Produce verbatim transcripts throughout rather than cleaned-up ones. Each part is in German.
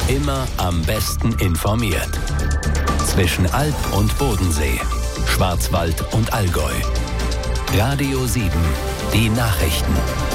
Immer am besten informiert. Zwischen Alp und Bodensee, Schwarzwald und Allgäu. Radio sieben, die Nachrichten.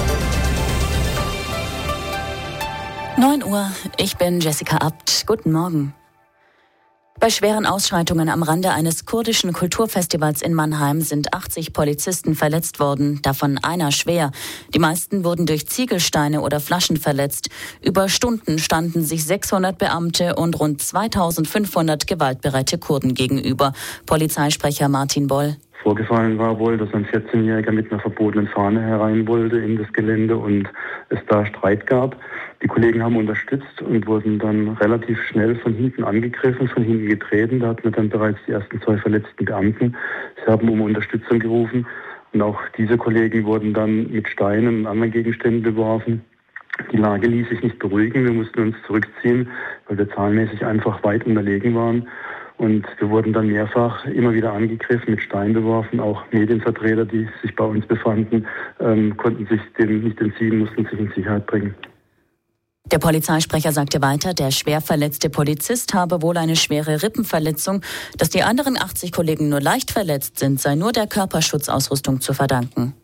neun Uhr, ich bin Jessica Abt. Guten Morgen. Bei schweren Ausschreitungen am Rande eines kurdischen Kulturfestivals in Mannheim sind achtzig Polizisten verletzt worden, davon einer schwer. Die meisten wurden durch Ziegelsteine oder Flaschen verletzt. Über Stunden standen sich sechshundert Beamte und rund zweitausendfünfhundert gewaltbereite Kurden gegenüber. Polizeisprecher Martin Boll. Vorgefallen war wohl, dass ein vierzehnjähriger mit einer verbotenen Fahne herein wollte in das Gelände und es da Streit gab. Die Kollegen haben unterstützt und wurden dann relativ schnell von hinten angegriffen, von hinten getreten. Da hatten wir dann bereits die ersten zwei verletzten Beamten. Sie haben um Unterstützung gerufen und auch diese Kollegen wurden dann mit Steinen und anderen Gegenständen beworfen. Die Lage ließ sich nicht beruhigen. Wir mussten uns zurückziehen, weil wir zahlenmäßig einfach weit unterlegen waren. Und wir wurden dann mehrfach immer wieder angegriffen, mit Steinen beworfen. Auch Medienvertreter, die sich bei uns befanden, ähm, konnten sich dem nicht entziehen, mussten sich in Sicherheit bringen. Der Polizeisprecher sagte weiter, der schwer verletzte Polizist habe wohl eine schwere Rippenverletzung. Dass die anderen achtzig Kollegen nur leicht verletzt sind, sei nur der Körperschutzausrüstung zu verdanken.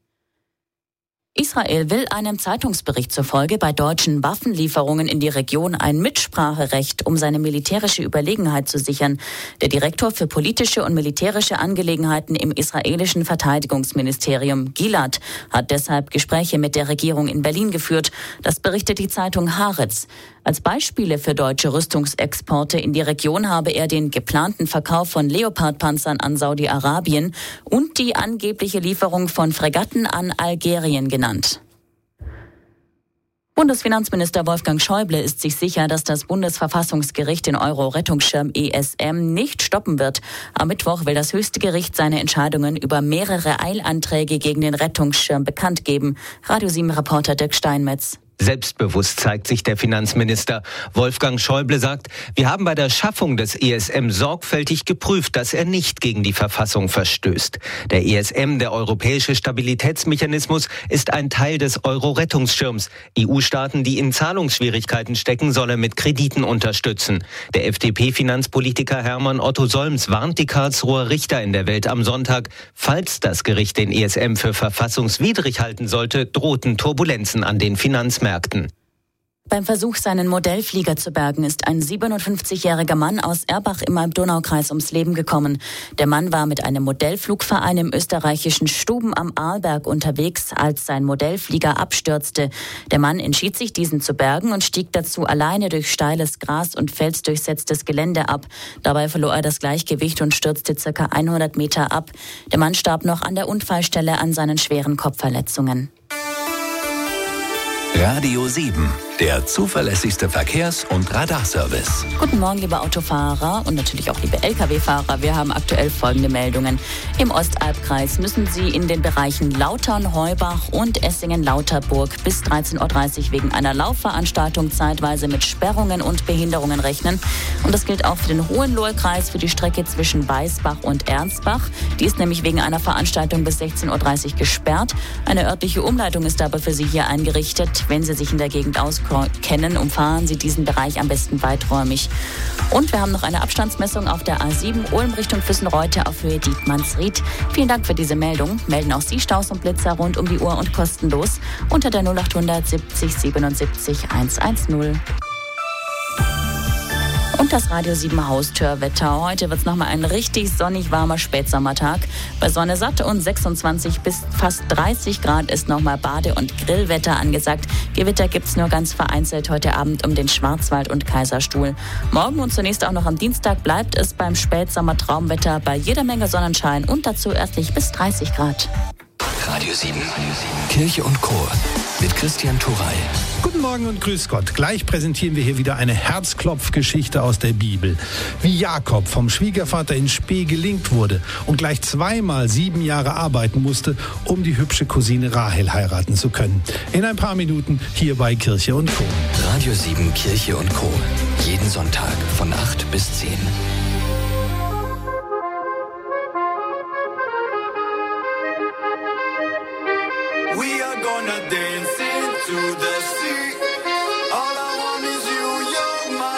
Israel will einem Zeitungsbericht zufolge bei deutschen Waffenlieferungen in die Region ein Mitspracherecht, um seine militärische Überlegenheit zu sichern. Der Direktor für politische und militärische Angelegenheiten im israelischen Verteidigungsministerium, Gilad, hat deshalb Gespräche mit der Regierung in Berlin geführt. Das berichtet die Zeitung Haaretz. Als Beispiele für deutsche Rüstungsexporte in die Region habe er den geplanten Verkauf von Leopardpanzern an Saudi-Arabien und die angebliche Lieferung von Fregatten an Algerien genannt. Bundesfinanzminister Wolfgang Schäuble ist sich sicher, dass das Bundesverfassungsgericht den Euro-Rettungsschirm E S M nicht stoppen wird. Am Mittwoch will das höchste Gericht seine Entscheidungen über mehrere Eilanträge gegen den Rettungsschirm bekannt geben. Radio sieben Reporter Dirk Steinmetz. Selbstbewusst zeigt sich der Finanzminister. Wolfgang Schäuble sagt, wir haben bei der Schaffung des E S M sorgfältig geprüft, dass er nicht gegen die Verfassung verstößt. Der E S M, der Europäische Stabilitätsmechanismus, ist ein Teil des Euro-Rettungsschirms. E U-Staaten, die in Zahlungsschwierigkeiten stecken, soll er mit Krediten unterstützen. Der F D P-Finanzpolitiker Hermann Otto Solms warnt die Karlsruher Richter in der Welt am Sonntag. Falls das Gericht den E S M für verfassungswidrig halten sollte, drohten Turbulenzen an den Finanzmärkten. Märkten. Beim Versuch, seinen Modellflieger zu bergen, ist ein siebenundfünfzigjähriger Mann aus Erbach im Alb-Donau-Kreis ums Leben gekommen. Der Mann war mit einem Modellflugverein im österreichischen Stuben am Arlberg unterwegs, als sein Modellflieger abstürzte. Der Mann entschied sich, diesen zu bergen und stieg dazu alleine durch steiles Gras und felsdurchsetztes Gelände ab. Dabei verlor er das Gleichgewicht und stürzte circa hundert Meter ab. Der Mann starb noch an der Unfallstelle an seinen schweren Kopfverletzungen. Radio sieben, der zuverlässigste Verkehrs- und Radarservice. Guten Morgen, liebe Autofahrer und natürlich auch liebe L K W-Fahrer. Wir haben aktuell folgende Meldungen. Im Ostalbkreis müssen Sie in den Bereichen Lautern, Heubach und Essingen-Lauterburg bis dreizehn Uhr dreißig wegen einer Laufveranstaltung zeitweise mit Sperrungen und Behinderungen rechnen. Und das gilt auch für den Hohenlohe-Kreis für die Strecke zwischen Weißbach und Ernstbach. Die ist nämlich wegen einer Veranstaltung bis sechzehn Uhr dreißig gesperrt. Eine örtliche Umleitung ist aber für Sie hier eingerichtet. Wenn Sie sich in der Gegend auskennen, umfahren Sie diesen Bereich am besten weiträumig. Und wir haben noch eine Abstandsmessung auf der A sieben Ulm Richtung Füssenreute auf Höhe Dietmannsried. Vielen Dank für diese Meldung. Melden auch Sie Staus und Blitzer rund um die Uhr und kostenlos unter der null achthundert siebzig siebenundsiebzig hundertzehn. Und das Radio sieben Haustürwetter. Heute wird es nochmal ein richtig sonnig warmer Spätsommertag. Bei Sonne satt und sechsundzwanzig bis fast dreißig Grad ist nochmal Bade- und Grillwetter angesagt. Gewitter gibt es nur ganz vereinzelt heute Abend um den Schwarzwald und Kaiserstuhl. Morgen und zunächst auch noch am Dienstag bleibt es beim Spätsommer-Traumwetter bei jeder Menge Sonnenschein und dazu örtlich bis dreißig Grad. Radio sieben, Kirche und Chor mit Christian Thuray. Guten Morgen und grüß Gott. Gleich präsentieren wir hier wieder eine Herzklopfgeschichte aus der Bibel. Wie Jakob vom Schwiegervater in Spee gelingt wurde und gleich zweimal sieben Jahre arbeiten musste, um die hübsche Cousine Rahel heiraten zu können. In ein paar Minuten hier bei Kirche und Co. Radio sieben, Kirche und Co. Jeden Sonntag von acht bis zehn. We are gonna dance into the sea. All I want is you, you're my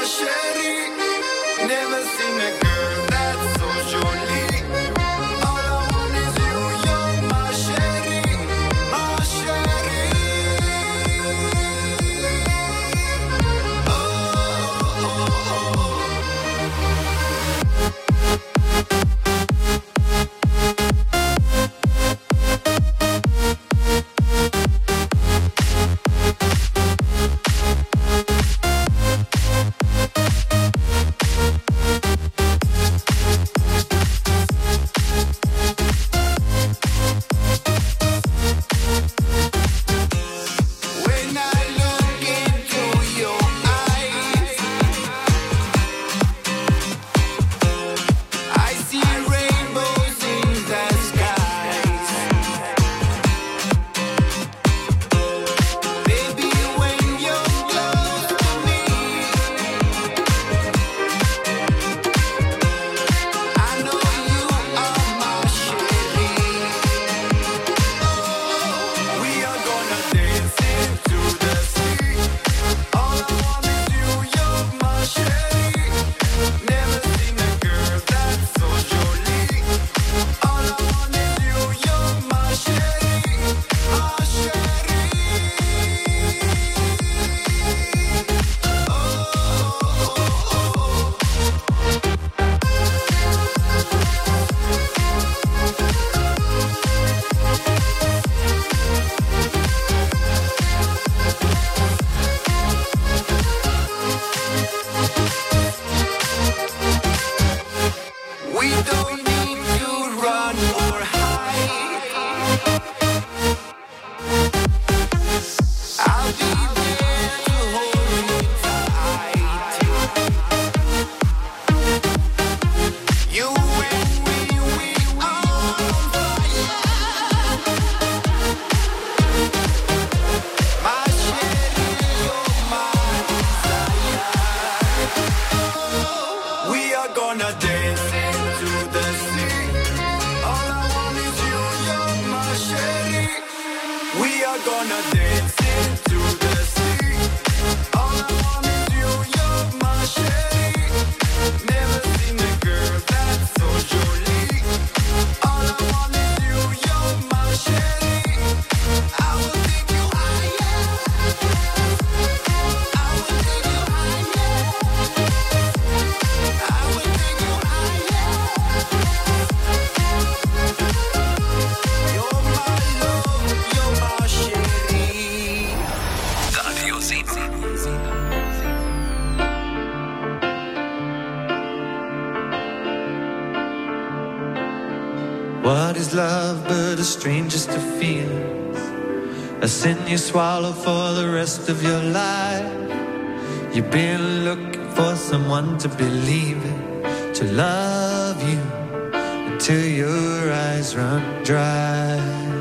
What is love but a strangest of feelings? A sin you swallow for the rest of your life. You've been looking for someone to believe in, to love you until your eyes run dry.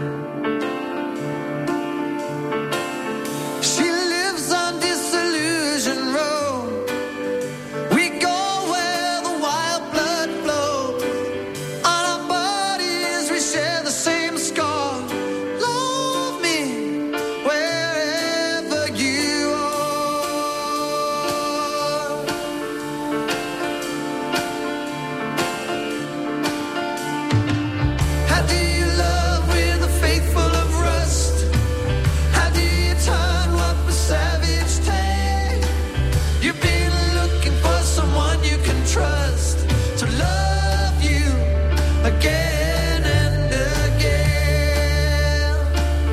She lives on Disillusion Road. We go where the wild blood flows. On our bodies we share the same scar. Love me wherever you are. How do you love with a faith full of rust? How do you turn what was savage take? You've been looking for someone you can trust to love you again and again.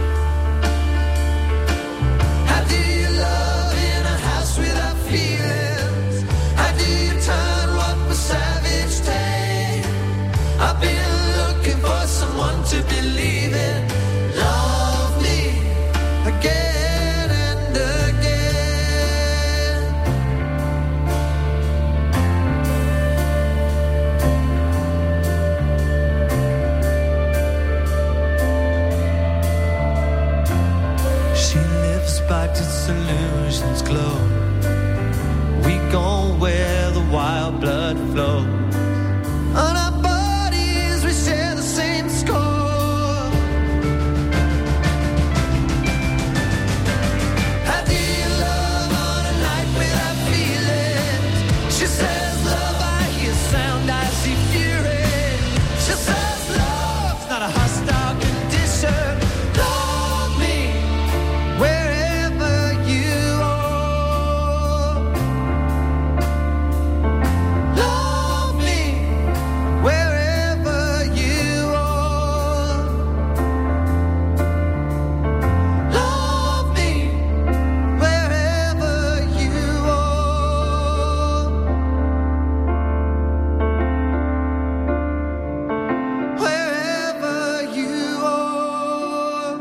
How do you love in a house without feelings? How do you turn what was savage take? I've been looking for someone to believe in. Love me again and again. She lives by disillusion's glow. We go where the wild blood flows. On our bodies we share the same score. How do you love on a night without feelings? She says love, I hear sound, I see fury. She says love's not a hostile condition. Love me wherever you are. Love me wherever you are. Love me wherever you are. Wherever you are.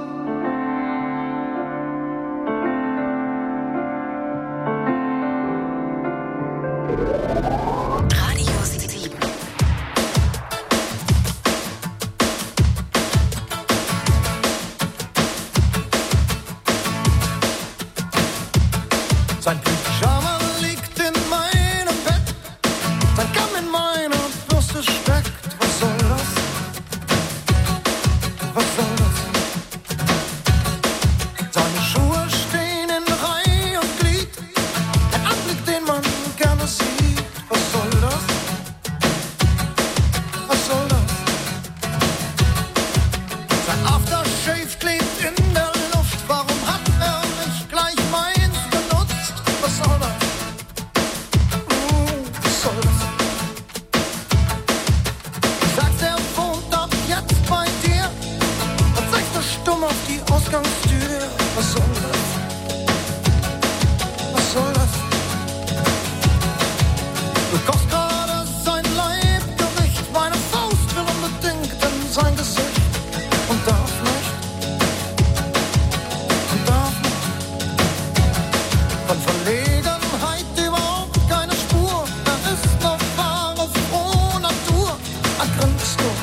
Radio sieben. Sein Pyjama liegt in meinem Bett, sein Kamm in meiner Bürste steckt. Was soll das? Was soll das? Seine Schuhe stehen in Reihe und Glied, ein Anblick, den man gerne sieht. Was soll das? Was soll das? Sein Aftershave klebt in der Luft, warum hat er nicht gleich meins benutzt? Was soll das? Uh, was soll das? Sagt er wohnt ab jetzt bei dir und zeigt er stumm auf die Ausgangstür. Was soll das? Was soll das? Du kochst gerade sein Leibgericht, meine Faust will unbedingt in sein Gesicht und darf nicht, und darf nicht. Von Verlegenheit überhaupt keine Spur, da ist noch wahre frohe Natur. Er grinst nur,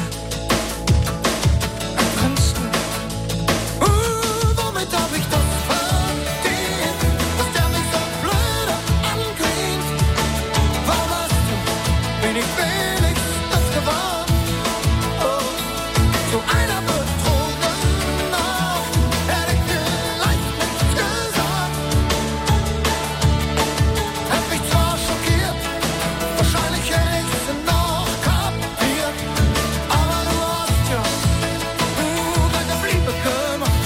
er grinst nur. Uh, womit hab ich das verdient, dass der mich so blöde angrinst? Warum hast du wenig, wenigstens gewarnt? Oh, zu einer betrogenen Nacht hätte ich vielleicht nichts gesagt. Hätt mich zwar schockiert, wahrscheinlich hätte ich's noch kapiert. Aber du hast ja uh, gleich auf Liebe gemacht.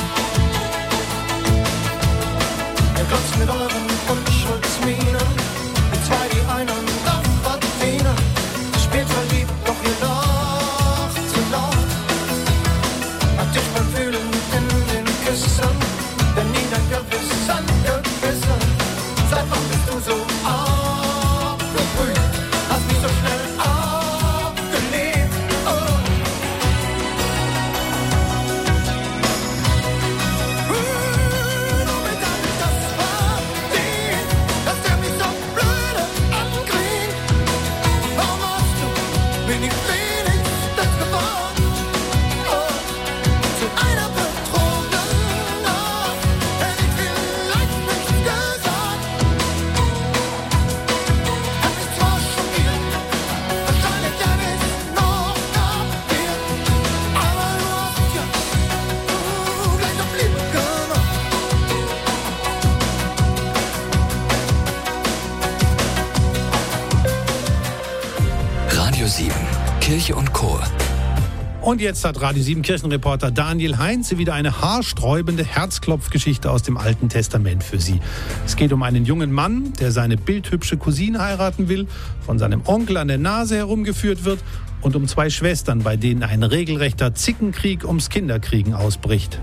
Ihr glotzt mit euren Unschuldsmienen, mit zwei, die einander verdienen. Spielt verliebt, doch ihr lacht zu laut. Hat dich beim Fühlen in den Küssen, denn nie dein Gewissen, Gewissen. Seit wann bist du so abgebrüht? Hast mich so schnell abgelehnt. Oh. Womit hab ich das verdient, dass der mich so blöde ankriegt? Warum hast du mir nicht wenigstens geworden? Oh. Zu einer betrogenen Nacht hätte ich vielleicht nichts gesagt. Hab mich zwar schockiert, wahrscheinlich ja nicht noch kapiert, aber du hast ja uh, gleich auf Liebe gemacht. Radio sieben, Kirche und Chor. Und jetzt hat Radio sieben Kirchenreporter Daniel Heinze wieder eine haarsträubende Herzklopfgeschichte aus dem Alten Testament für Sie. Es geht um einen jungen Mann, der seine bildhübsche Cousine heiraten will, von seinem Onkel an der Nase herumgeführt wird, und um zwei Schwestern, bei denen ein regelrechter Zickenkrieg ums Kinderkriegen ausbricht.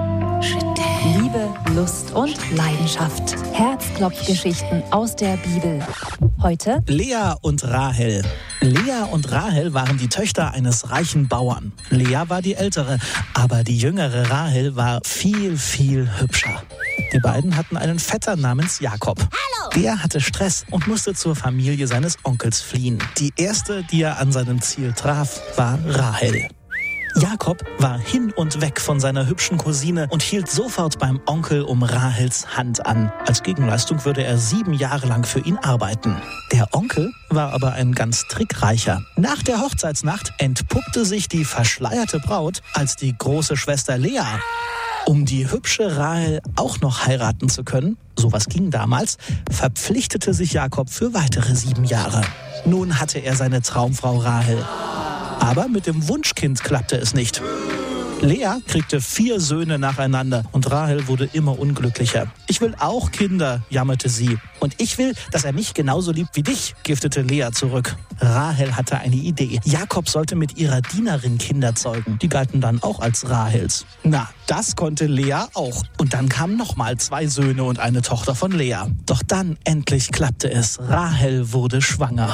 Liebe, Lust und Leidenschaft. Herzklopfgeschichten aus der Bibel. Heute Lea und Rahel. Lea und Rahel waren die Töchter eines reichen Bauern. Lea war die ältere, aber die jüngere Rahel war viel, viel hübscher. Die beiden hatten einen Vetter namens Jakob. Hallo! Der hatte Stress und musste zur Familie seines Onkels fliehen. Die erste, die er an seinem Ziel traf, war Rahel. Jakob war hin und weg von seiner hübschen Cousine und hielt sofort beim Onkel um Rahels Hand an. Als Gegenleistung würde er sieben Jahre lang für ihn arbeiten. Der Onkel war aber ein ganz trickreicher. Nach der Hochzeitsnacht entpuppte sich die verschleierte Braut als die große Schwester Lea. Um die hübsche Rahel auch noch heiraten zu können, sowas ging damals, verpflichtete sich Jakob für weitere sieben Jahre. Nun hatte er seine Traumfrau Rahel. Aber mit dem Wunschkind klappte es nicht. Lea kriegte vier Söhne nacheinander und Rahel wurde immer unglücklicher. Ich will auch Kinder, jammerte sie. Und ich will, dass er mich genauso liebt wie dich, giftete Lea zurück. Rahel hatte eine Idee. Jakob sollte mit ihrer Dienerin Kinder zeugen. Die galten dann auch als Rahels. Na, das konnte Lea auch. Und dann kamen nochmal zwei Söhne und eine Tochter von Lea. Doch dann endlich klappte es. Rahel wurde schwanger.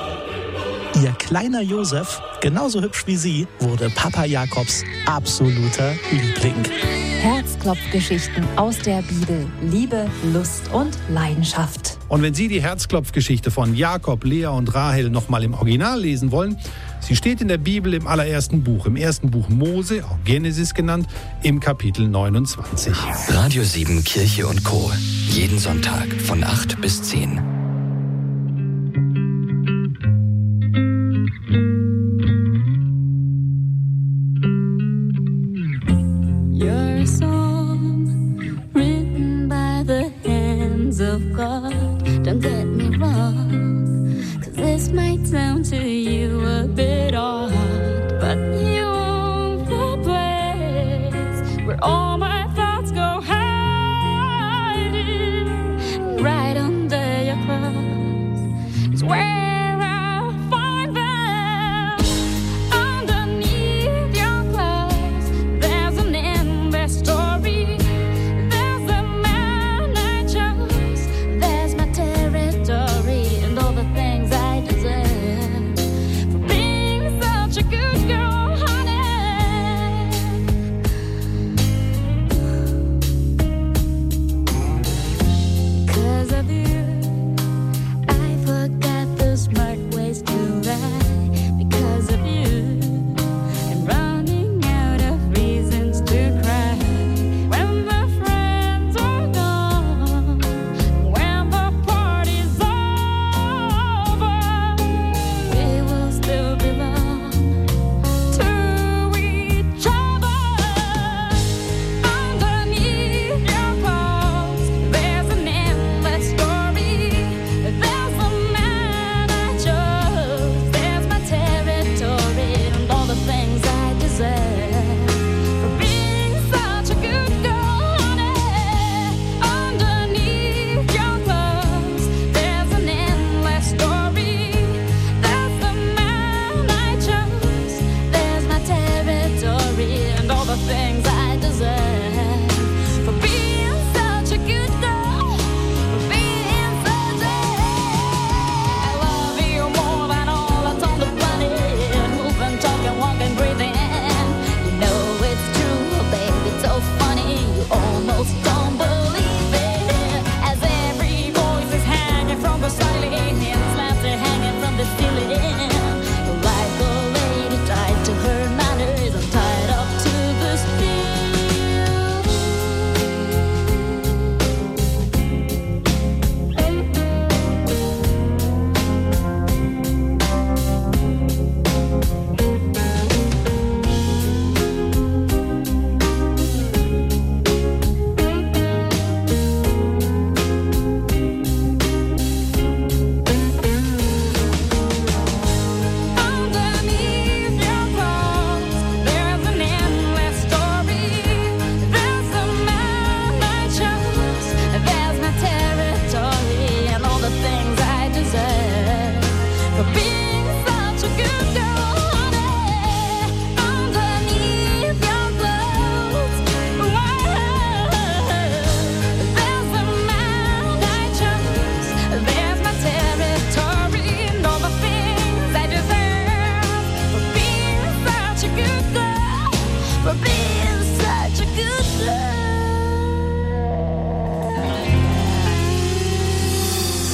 Ihr kleiner Josef, genauso hübsch wie sie, wurde Papa Jakobs absoluter Liebling. Herzklopfgeschichten aus der Bibel. Liebe, Lust und Leidenschaft. Und wenn Sie die Herzklopfgeschichte von Jakob, Lea und Rahel nochmal im Original lesen wollen, sie steht in der Bibel im allerersten Buch, im ersten Buch Mose, auch Genesis genannt, im Kapitel neunundzwanzig. Radio sieben, Kirche und Chor. Jeden Sonntag von acht bis zehn. You're a song written by the hands of God. Don't get me wrong, 'cause this might sound to you a bit odd, but you own the place where all my thoughts go hiding. Right under your cross is where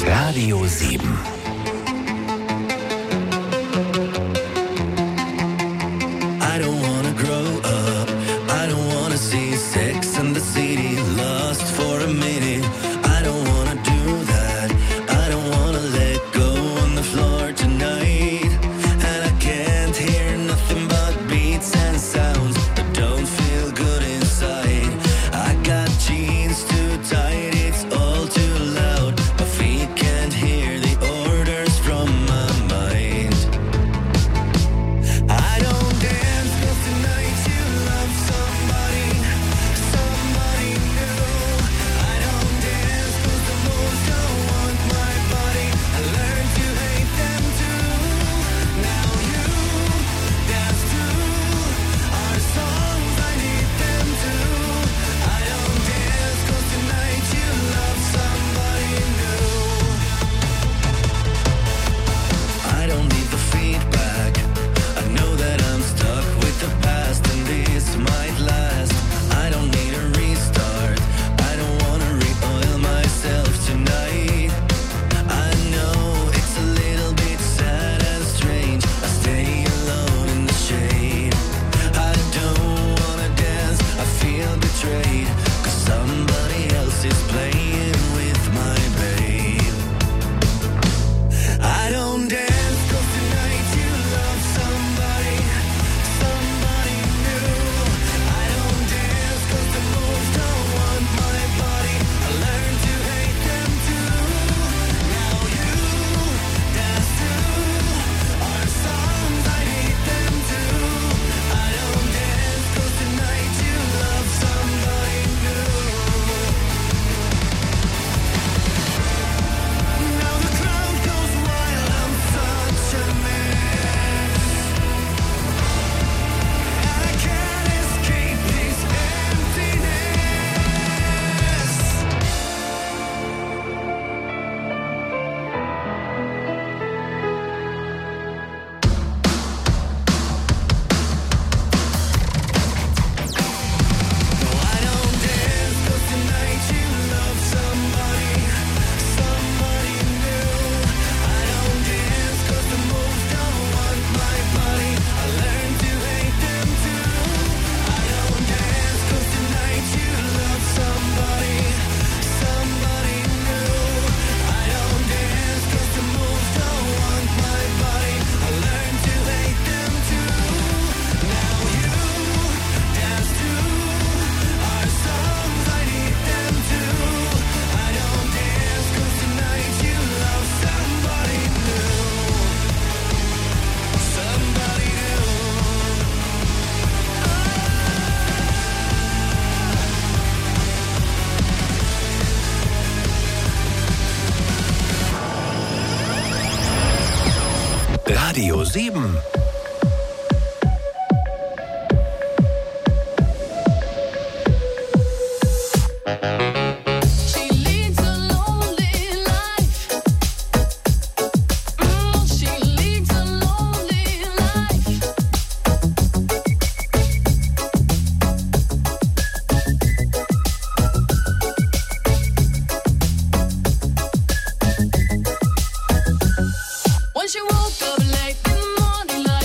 Radio sieben. I don't wanna grow up, I don't wanna see Sex and the City lost for a minute. I don't wanna do that, I don't wanna let go on the floor tonight. And I can't hear nothing but beats and sounds that don't feel good inside. I got jeans too tight, it's all too loud. My feet can't hear the orders from my mind. I don't dance 'cause tonight you love somebody, somebody new. I don't dance 'cause the moves don't want my body. I learned to hate them too. Now you dance too. Our songs, I need them too. I don't dance 'cause tonight you love somebody new. I don't need the feedback. I know that I'm stuck with the past and this might last. I don't need a restart. I don't wanna re-oil myself tonight. I know it's a little bit sad and strange. I stay alone in the shade. I don't wanna dance. I feel betrayed 'cause somebody else is playing with my babe. I don't dance 'cause tonight you love somebody, somebody new. I don't dance 'cause the moves don't want my body. I learned to hate them too. Now you dance too. Our songs, I hate them too. I don't dance 'cause tonight you love somebody new. Now the crowd goes wild, I'm such a mess. I can't escape this emptiness. No, I don't dance 'cause tonight you love somebody, somebody new. I don't dance 'cause the moves don't want my body. I learned to hate them too. I don't dance 'cause tonight you love somebody, somebody new. I don't dance 'cause the moves don't want my body. I learned to hate them too. Now you dance too. Our songs, I need them too. I don't dance 'cause tonight you love somebody new. Somebody new. Radio sieben. She leads a lonely life. Mm, she leads a lonely life. When she woke up late in the morning, like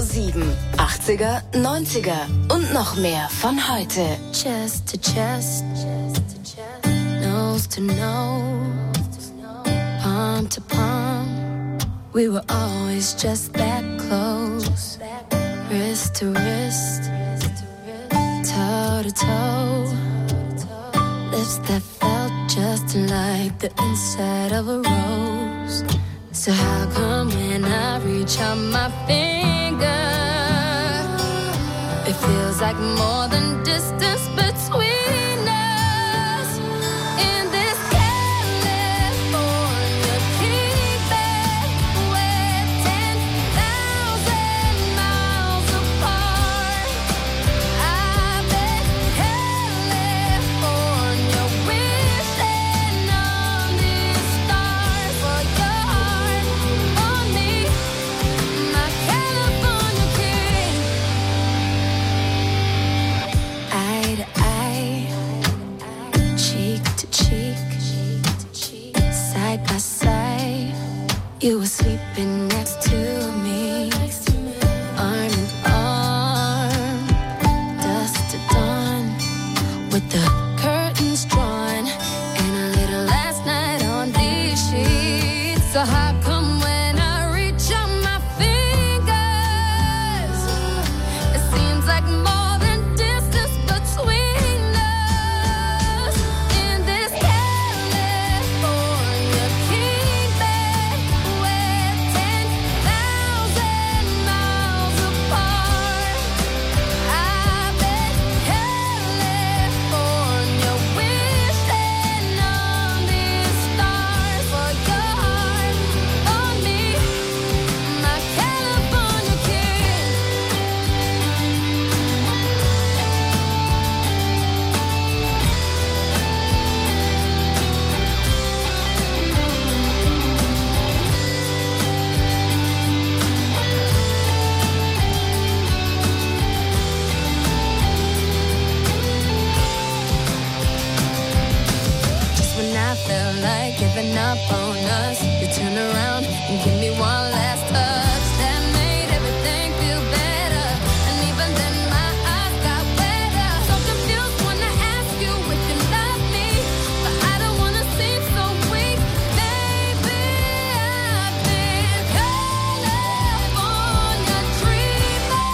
sieben. achtziger, neunziger und noch mehr von heute. Chest to chest, nose to nose, palm to palm. We were always just that close. Wrist to wrist, toe to toe. Lips that felt just like the inside of a rose. So how come when I reach out my finger, it feels like more than distance between us. In this California keeping, we're ten thousand miles apart. I've been California wishing on these stars for your heart on me, my California king. Eye to eye, cheek to cheek, side by side. You were sleeping next to me, arm in arm, dusk to dawn, with the curtains drawn, and a little last night on these sheets. So how come when I reach out my fingers, it seems like more than distance between us. In this California keeping, we're ten thousand miles apart. I've been California wishing on these stars for your heart on me, my California king. Just when I felt like giving up on us, you turn around and give me one last touch that made everything feel better. And even then my eyes got wetter. So confused when I ask you if you love me, but I don't wanna seem so weak. Baby, I've been California dreaming.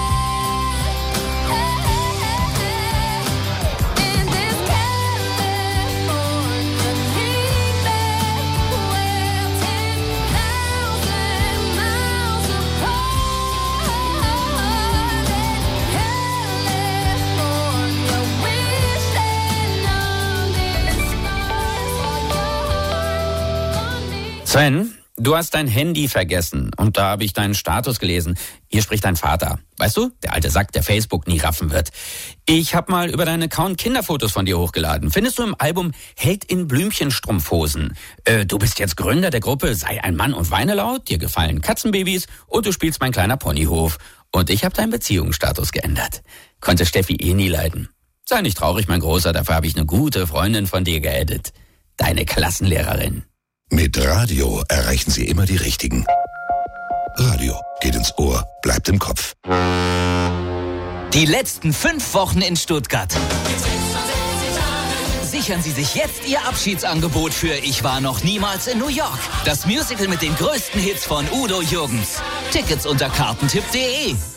Hey, hey, hey, hey. In this California keeping, we're ten thousand miles apart. California wishing on these stars for your heart on me. Sven, du hast dein Handy vergessen und da habe ich deinen Status gelesen. Hier spricht dein Vater. Weißt du, der alte Sack, der Facebook nie raffen wird. Ich habe mal über deinen Account Kinderfotos von dir hochgeladen. Findest du im Album Held in Blümchenstrumpfhosen. Äh, du bist jetzt Gründer der Gruppe Sei ein Mann und weine laut, dir gefallen Katzenbabys und du spielst Mein kleiner Ponyhof. Und ich habe deinen Beziehungsstatus geändert. Konnte Steffi eh nie leiden. Sei nicht traurig, mein Großer, dafür habe ich eine gute Freundin von dir geaddet. Deine Klassenlehrerin. Mit Radio erreichen Sie immer die Richtigen. Radio geht ins Ohr, bleibt im Kopf. Die letzten fünf Wochen in Stuttgart. Sichern Sie sich jetzt Ihr Abschiedsangebot für Ich war noch niemals in New York. Das Musical mit den größten Hits von Udo Jürgens. Tickets unter kartentipp punkt de.